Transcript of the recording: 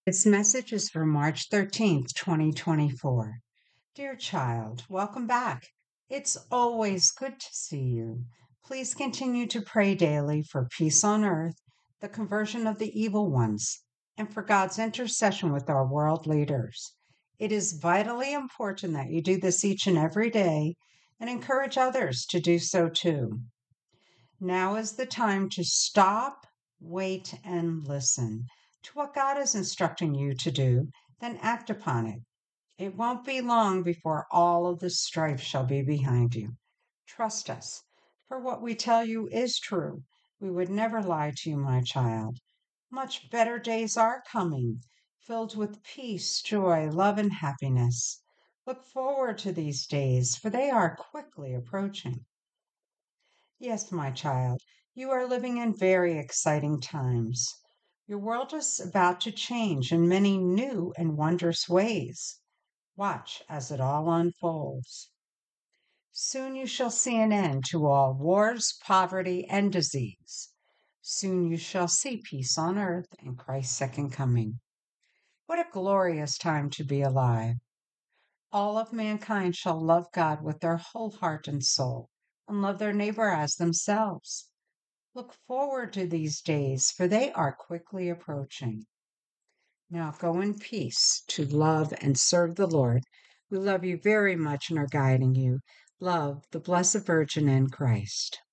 This message is for March 13th, 2024. Dear child, welcome back. It's always good to see you. Please continue to pray daily for peace on earth, the conversion of the evil ones, and for God's intercession with our world leaders. It is vitally important that you do this each and every day and encourage others to do so too. Now is the time to stop, wait, and listen to what God is instructing you to do, then act upon it. It won't be long before all of the strife shall be behind you. Trust us, for what we tell you is true. We would never lie to you, my child. Much better days are coming, filled with peace, joy, love, and happiness. Look forward to these days, for they are quickly approaching. Yes, my child, you are living in very exciting times. Your world is about to change in many new and wondrous ways. Watch as it all unfolds. Soon you shall see an end to all wars, poverty, and disease. Soon you shall see peace on earth and Christ's second coming. What a glorious time to be alive. All of mankind shall love God with their whole heart and soul, and love their neighbor as themselves. Look forward to these days, for they are quickly approaching. Now go in peace to love and serve the Lord. We love you very much and are guiding you. Love the Blessed Virgin and Christ.